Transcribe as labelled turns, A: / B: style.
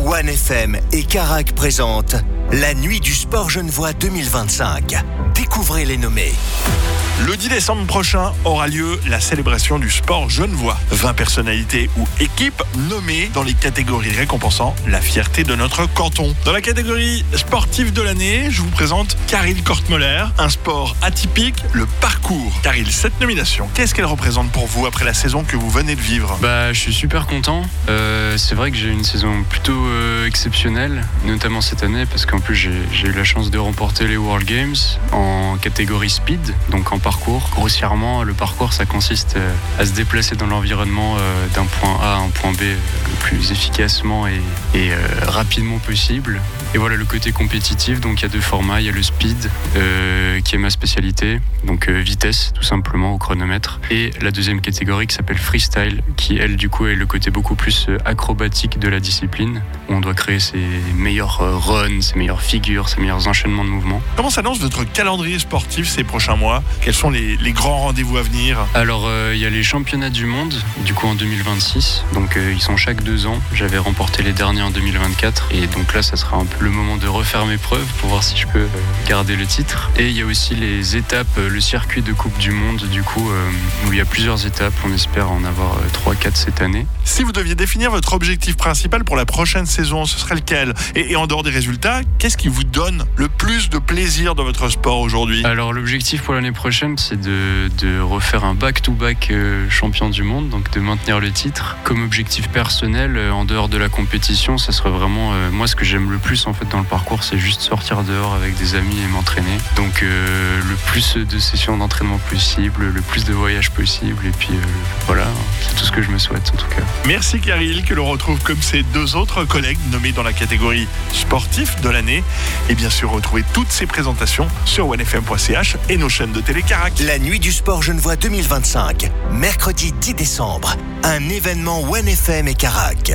A: OneFM et Carac présentent la Nuit du Sport Genevois 2025. Découvrez les nommés.
B: Le 10 décembre prochain aura lieu la célébration du sport genevois. 20 personnalités ou équipes nommées dans les catégories récompensant la fierté de notre canton. Dans la catégorie sportive de l'année, je vous présente Caril Kortmöller, un sport atypique, le parcours. Caril, cette nomination, qu'est-ce qu'elle représente pour vous après la saison que vous venez de vivre ?
C: Je suis super content. C'est vrai que j'ai une saison plutôt exceptionnelle, notamment cette année, parce qu'en plus j'ai eu la chance de remporter les World Games en catégorie speed, donc en parcours. Grossièrement, le parcours, ça consiste à se déplacer dans l'environnement d'un point A à un point B le plus efficacement et rapidement possible. Et voilà le côté compétitif, donc il y a deux formats, il y a le speed qui est ma spécialité, donc vitesse tout simplement au chronomètre, et la deuxième catégorie qui s'appelle freestyle, qui elle du coup est le côté beaucoup plus acrobatique de la discipline, où on doit créer ses meilleurs runs, ses meilleures figures, ses meilleurs enchaînements de mouvements.
B: Comment s'annonce votre calendrier sportif ces prochains mois ? Quels sont les grands rendez-vous à venir ?
C: Alors il y a les championnats du monde, du coup en 2026, donc ils sont chaque 2 ans. J'avais remporté les derniers en 2024, et donc là ça sera un peu le moment de refaire mes preuves pour voir si je peux garder le titre. Et il y a aussi les étapes, le circuit de Coupe du Monde, du coup où il y a plusieurs étapes, on espère en avoir 3-4 cette année.
B: Si vous deviez définir votre objectif principal pour la prochaine saison, ce serait lequel ? Et en dehors des résultats, qu'est-ce qui vous donne le plus de plaisir dans votre sport aujourd'hui ?
C: Alors l'objectif pour l'année prochaine, c'est de refaire un back-to-back champion du monde, donc de maintenir le titre. Comme objectif personnel, en dehors de la compétition, ça serait vraiment moi ce que j'aime le plus en fait dans le parcours, c'est juste sortir dehors avec des amis et m'entraîner. Donc le plus de sessions d'entraînement possible, le plus de voyages possible, et puis voilà, c'est tout ce que je me souhaite en tout cas.
B: Merci Caril, que l'on retrouve comme ses 2 autres collègues nommés dans la catégorie sportif de l'année. Et bien sûr, retrouvez toutes ces présentations sur onefm.ch et nos chaînes de télé Carac.
A: La Nuit du Sport Genevois 2025, mercredi 10 décembre. Un événement OneFM et Carac.